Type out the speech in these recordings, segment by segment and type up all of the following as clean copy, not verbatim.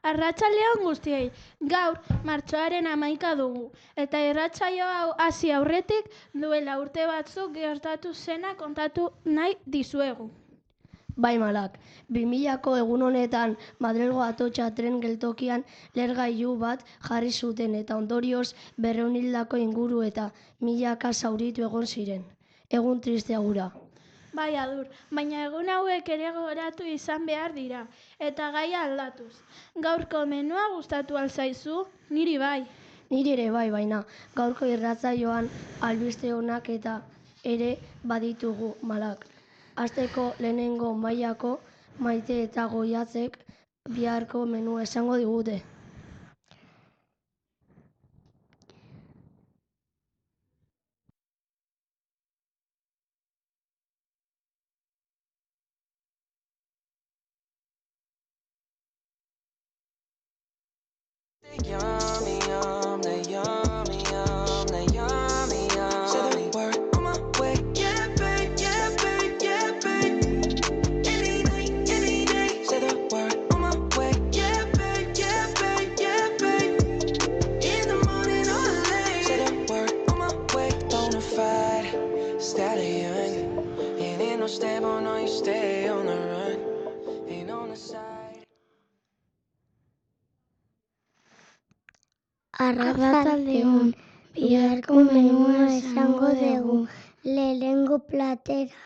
Arratsaldeon guztiei, gaur martxoaren 11 dugu, eta irratsaio hau hasi aurretik duela urte batzuk gertatu zena kontatu nahi dizuegu. Bai Malak, 2000ko egun honetan Madrilgo Atotxa tren geltokian lehergailu bat jarri zuten eta ondorioz 200 hildako inguru eta milaka zauritu egon ziren. Egun tristea hura. Bai Adur, baina egun hauek ere gogoratu izan behar dira, eta gaia aldatuz. Gaurko menua gustatu al zaizu? Niri bai. Niri ere bai, baina gaurko irratsaioan albiste onak eta ere baditugu Malak. Hasteko lehenengo mailako Maite eta Goiatzek biharko menua esango digute. Arratsaldeon, biharko menua esango dugu. Lehenengo platera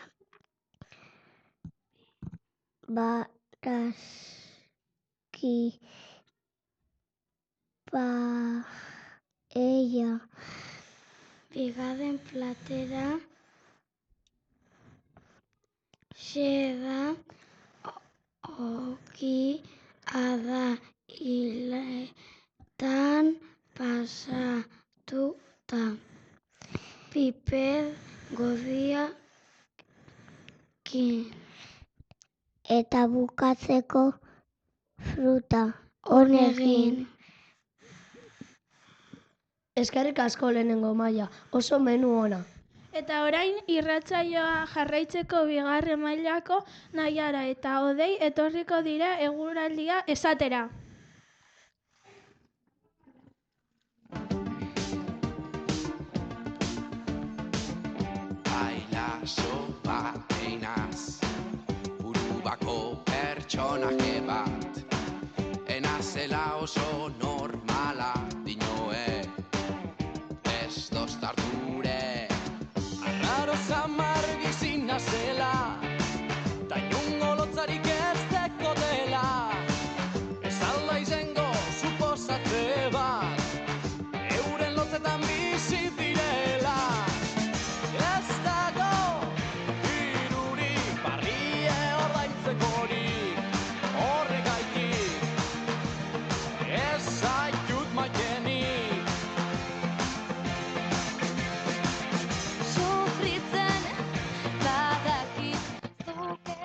barazki paella. Bigarren platera xeda ogi ada hiletan pasatuta. Piper gorriakin. Eta bukatzeko fruta. Honegin. Eskerrik asko lehenengo maila, oso menu ona. Eta orain irratsaioa jarraitzeko bigarren mailako Naiara eta Odei etorriko dira eguraldia esatera. Baila sopa einaz, burubako pertsonake bat, enazela oso normala dinoe, ez dostarture. Arraro zamar bizina zela, ta inungo lotzarik ez deko dela, ez alda izango suposatze bat, euren lotzetan bizi direla. Ez dago dirurik barrie ordaintzekorik, horregaitik ez zaitut maitenik. Sufritzen badakit zuke.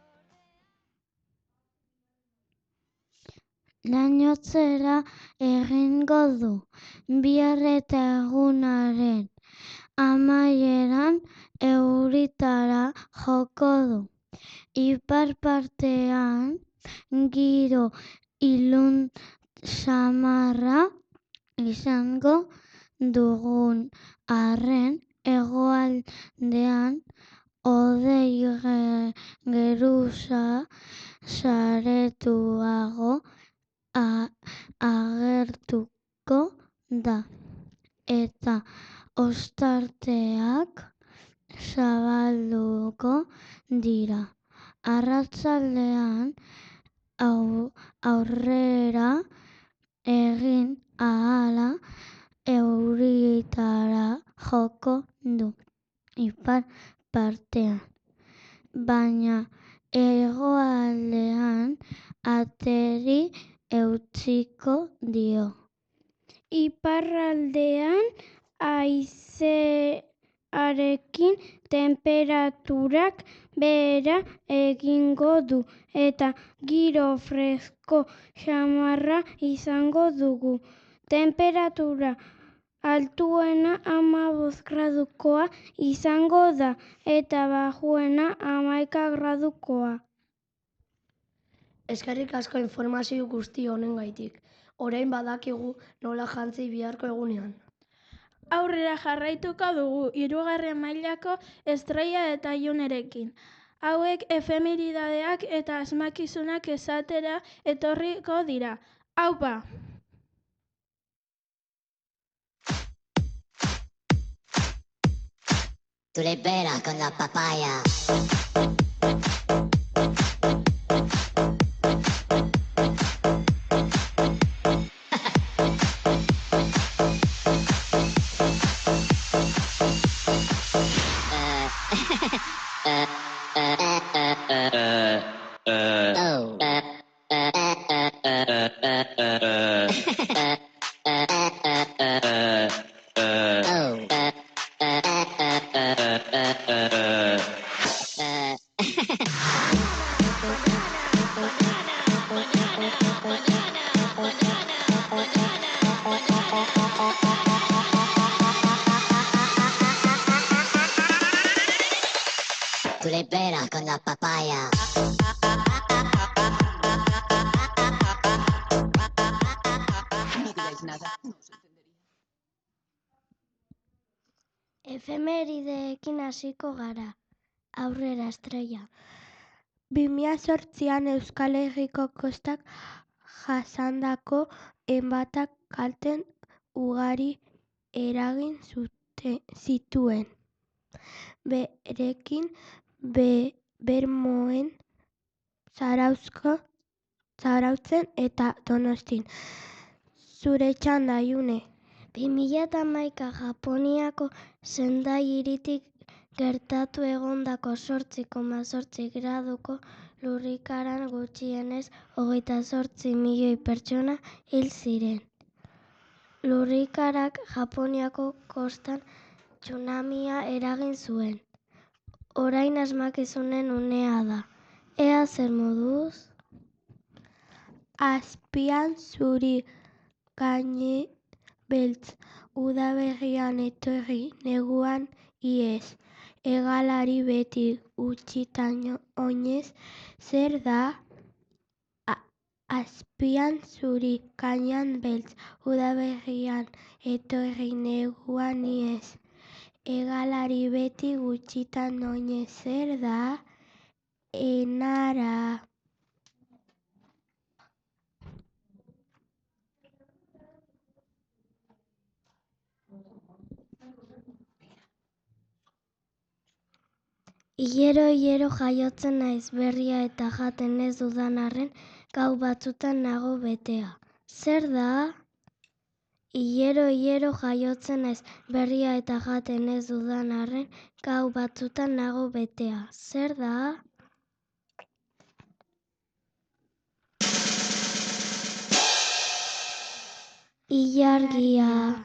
Lainotzera egingo du, bihar eta egunaren amaieran euritara joko du. Ipar partean giro ilun samarra izango dugun arren, hegoaldean hodei geruza saretuago agertuko da, eta ostarteak zabalduko dira. Arratsaldean aurrera egin ahala euritara joko du ipar partean, baina hegoaldean ateri eutsiko dio. Iparraldean haizearekin tenperaturak behera egingo du eta giro fresko samarra izango dugu. Temperatura altuena 15 gradukoa izango da eta bajuena 11 gradukoa. Eskerrik asko informazio guzti honengaitik. Orain badakigu nola jantzi biharko egunean. Aurrera jarraituko dugu 3. mailako Estrella eta Junerekin. Hauek efemeridadeak eta asmakizunak esatera etorriko dira. Aupa! Tú le peras con la papaya. Tú le peras con la papaya. Efemerideekin hasiko gara. Aurrera Estrella. 2008an Euskal Herriko kostak jasandako enbatak kalte ugari eragin zituen. Berekin Bermeon, Zarautzen eta Donostin. Zure txanda, June. 2011 Japoniako Sendai hiritik gertatu egondako 8,8 graduko lurrikaran gutxienez 28 milioi pertsona hil ziren. Lurrikarak Japoniako kostan tsunamia eragin zuen. Orain asmakizunen unea da. Ea zer moduz? Azpian zuri, gaine beltz, udaberrian etorri, neguan iez. Hegalari beti utzitan oinez, zer da? Azpian zuri, gainean beltz, udaberrian etorri, neguan iez. Hegalari beti gutxitan oinez, zer da? Enara. Hilero jaiotzen naiz berria eta jaten ez dudan arren, gau batzutan nago betea. Zer da? Hilero jaiotzen naiz berria eta jaten ez dudan arren, gau batzutan nago betea. Zer da? Ilargia.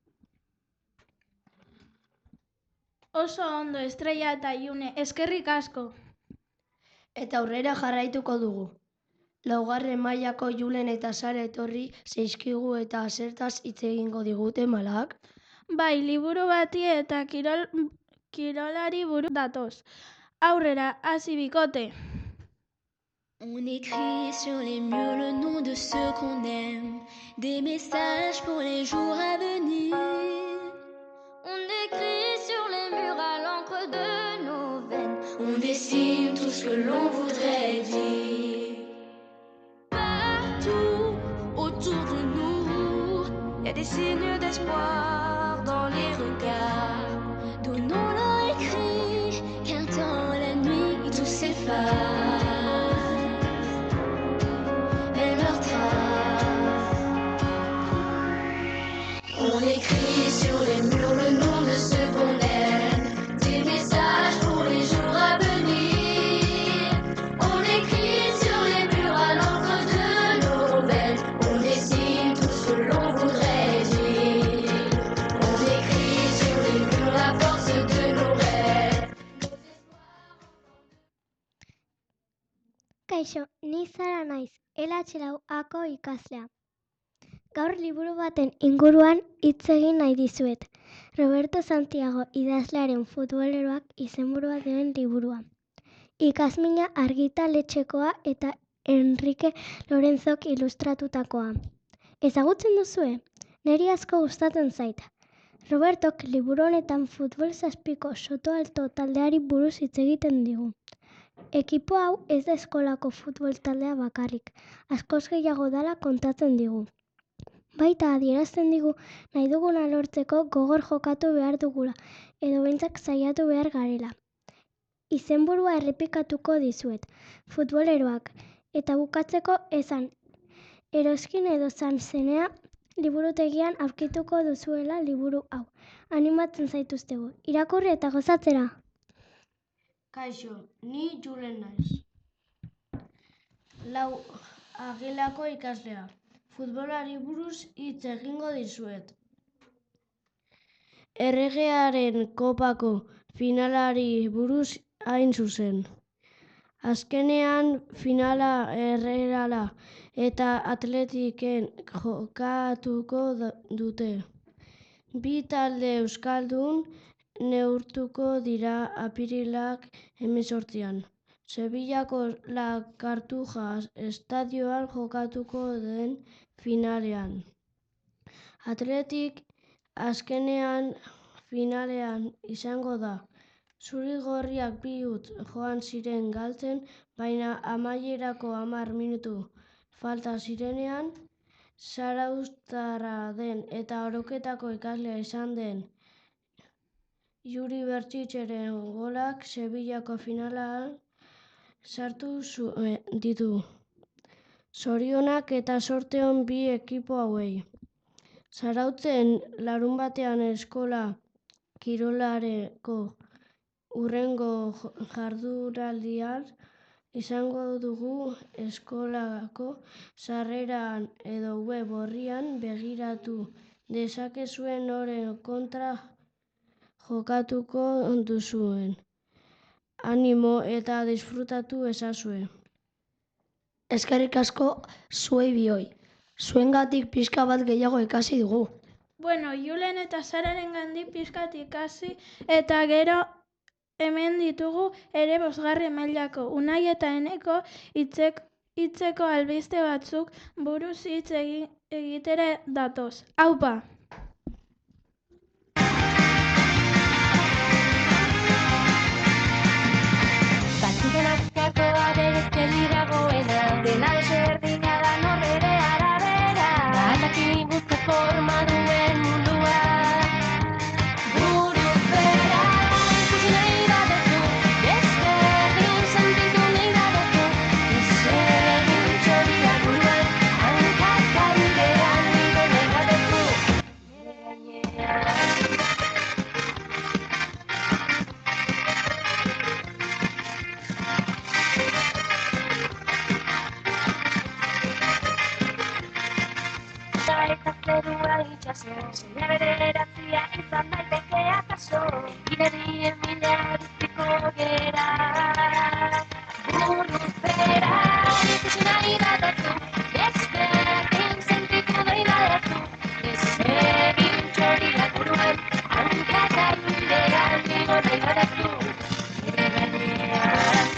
Oso ondo, Estrella eta June, eskerrik asko. Eta aurrera jarraituko dugu. 4. mailako Julen eta Sara etorri zaizkigu eta zertaz hitz egingo digute malak. Bai, liburu bati eta kirolari buruz datoz. Aurrera, hasi bikote. On écrit sur les murs le nom de ceux qu'on aime, des messages pour les jours à venir. On écrit sur les murs à l'encre de nos veines, on dessine tout ce que l'on voudrait dire. Partout autour de nous, il y a des signes d'espoir dans les regards. Donnons-leur écrit, car dans la nuit tout s'efface. On écrit sur les murs le nom de ceux qu'on aime, des messages pour les jours à venir. On écrit sur les murs à l'encre de nos veines, on dessine tout ce que l'on voudrait dire. On écrit sur les murs la force de nos rêves. Kaixo, ni Zara naiz, LH4ako ikaslea. Gaur liburu baten inguruan hitz egin nahi dizuet. Roberto Santiago idazlearen futboleroak izenburua duen liburua. Ikasmina argitaletxekoa eta Enrique Lorenzok ilustratutakoa. Ezagutzen duzue? Neri asko gustatzen zait. Robertok liburu honetan futbol 7ko Soto Alto taldeari buruz hitz egiten digu. Ekipo hau ez da eskolako futbol taldea bakarrik, askoz gehiago dela kontatzen digu. Baita adierazten digu nahi duguna lortzeko gogor jokatu behar dugula, edo behintzat saiatu behar garela. Izenburua errepikatuko dizuet, futboleroak, eta bukatzeko esan, eroskin edo zanzenea liburutegian aurkituko duzuela liburu hau. Animatzen zaituztegu, irakurri eta gozatzera! Kaixo, ni Julen naiz. 4 agelako ikaslea. Futbolari buruz hitz egingo dizuet. Erregearen kopako finalari buruz hain zuzen. Azkenean finala Erreala eta Atletiken jokatuko dute. Bi talde euskaldun neurtuko dira apirilak 18an. Sevillako La Cartuja estadioan jokatuko den finalean. Atletik azkenean finalean izango da. Zuri-gorriak 2 huts joan ziren galtzen, baina amaierako 10 minutu falta zirenean, zarauztarra den eta Oroketako ikaslea izan den Juri Bertzitzeren golak Sevillako finalan sartu ditu. Zorionak eta zorte on bi ekipo hauei. Zarautzen larunbatean eskola kirolareko hurrengo jardunaldian izango dugu eskolako sarreran edo web orrian begiratu dezakezue noren kontra jokatuko duzuen. Animo eta disfrutatu ezazue. Eskerrik asko zuei bioi. Zuengatik pixka bat gehiago ikasi dugu. Bueno, Julen eta Sararen gandik pixkat ikasi eta gero hemen ditugu ere 5. mailako Unai eta Eneko hitzeko albiste batzuk buruz hitz egitera datoz. Aupa! Batzuenak gakoa berezkeli dagoena, dena desberdina da norrere arabera. Badaki guzti forma duen mundua, buru bera. Ikusi nahi baduzu, desberdin sentitu nahi baduzu, izegin txoria buruan, hankak airean igo nahi baduzu, nire gainean. Eta zerua itxaso, zeina bederatzia izan daiteke akaso, biderrien mila biziko gera. Buru bera, ikusi nahi baduzu, desberdin sentitu nahi baduzu, ezegin txoriak buruan, hankak airean igo nahi baduzu, nire gainean.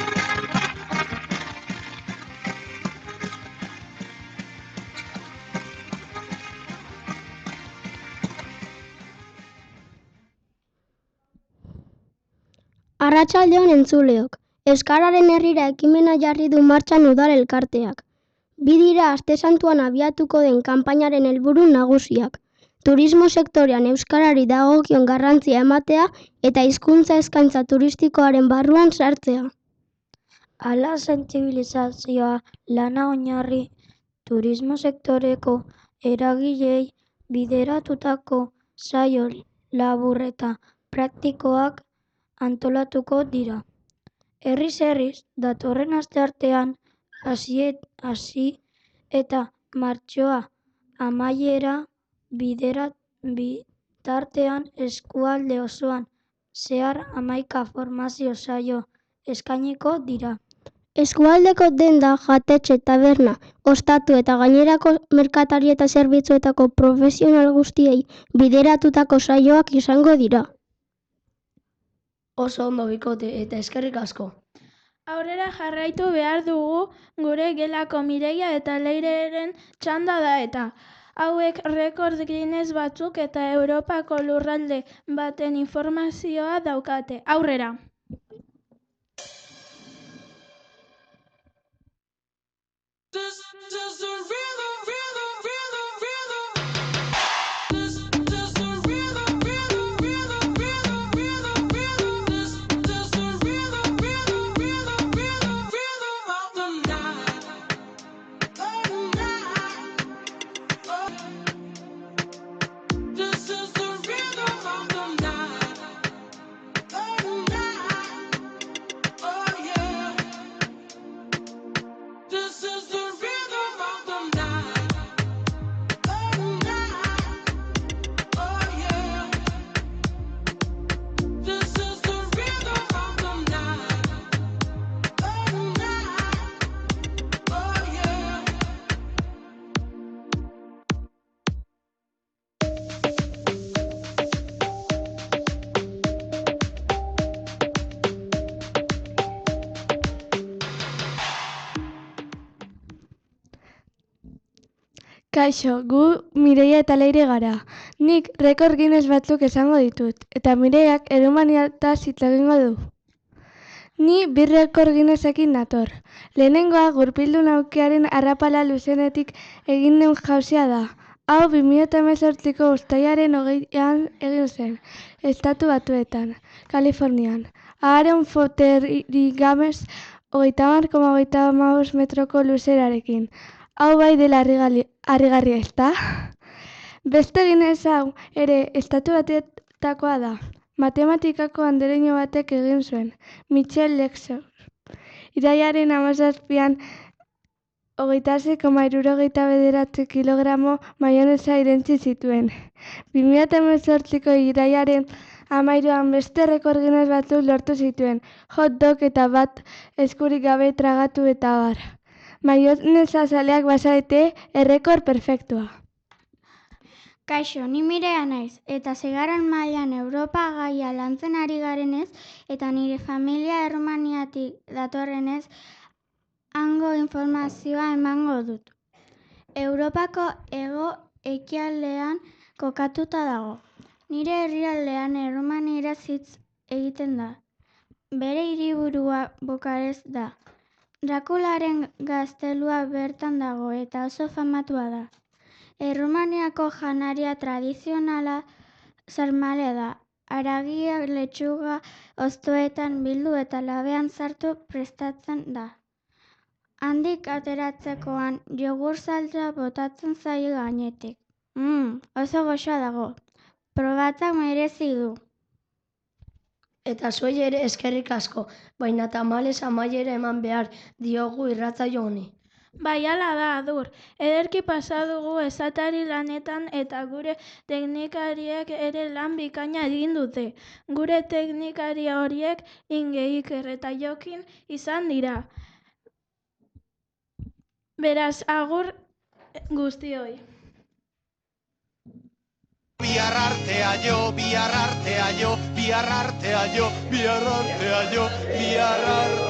Arratsaldeon entzuleok, Euskararen herrira ekimena jarri du martxan udal elkarteak. Bi dira aste santuan abiatuko den kanpainaren helburu nagusiak. Turismo sektorean euskarari dagokion garrantzia ematea eta hizkuntza eskaintza turistikoaren barruan sartzea. Hala sentsibilizazioa lana oinarri turismo sektoreko eragilei bideratutako saio labur eta praktikoak antolatuko dira. Herriz datorren asteartean hasi eta martxoa amaiera bitartean eskualde osoan zehar 11 formazio saio eskainiko dira. Eskualdeko denda, jatetxe, taberna, ostatu eta gainerako merkatari eta zerbitzuetako profesional guztiei bideratutako saioak izango dira. Oso ondo bikote eta eskerrik asko. Aurrera jarraitu behar dugu, gure gelako Mireia eta Leireren txanda da eta. Hauek rekord Guinness batzuk eta Europako lurralde baten informazioa daukate. Aurrera! Kaixo, gu Mireia eta Leire gara. Nik rekord Guinness batzuk esango ditut, eta Mireiak Errumaniataz hitz egingo du. Ni 2 rekord Guinnessekin nator. Lehenengoa gurpildun aukearen arrapala luzenetik egin den jauzia da. Hau 2018ko uztailaren 20an egin zen, Estatu Batuetan, Kalifornian. Aaron Fotheringham 30,25 metroko luzerarekin. Hau bai dela harrigarria, ezta? Beste Guinness hau ere Estatu Batuetakoa da. Matematikako andereño batek egin zuen, Michel Lexor. Irailaren 17an 26,69 kilogramo maionesa irentsi zituen. 2018ko irailaren 13an beste rekord Guinness batzuk lortu zituen, hot dog eta bat eskurik gabe tragatu eta abar. Maionesa zaleak bazarete, errekord perfektua. Kaixo, ni Mireia naiz, eta 6. mailan Europa gaia lantzen ari garenez, eta nire familia Errumaniatik datorrenez, hango informazioa emango dut. Europako hego-ekialdean kokatuta dago. Nire herrialdean errumanieraz hitz egiten da. Bere hiriburua Bukarest da. Drakularen gaztelua bertan dago eta oso famatua da. Errumaniako janaria tradizionala sarmale da. Haragia letxuga hostoetan bildu eta labean sartu prestatzen da. Handik ateratzekoan jogur saltsa botatzen zaio gainetik. Oso goxoa dago. Probatzak merezi du. Eta zuei ere eskerrik asko, baina tamalez amaiera eman behar diogu irratsaio honi. Bai, hala da, Adur. Ederki pasa dugu esatari lanetan eta gure teknikariek ere lan bikaina egin dute. Gure teknikari horiek Inge, Iker eta Jokin izan dira. Beraz, agur guztioi. Bihar artea jo, bihar artea jo, bihar artea jo, bihar artea jo, bihar artea jo.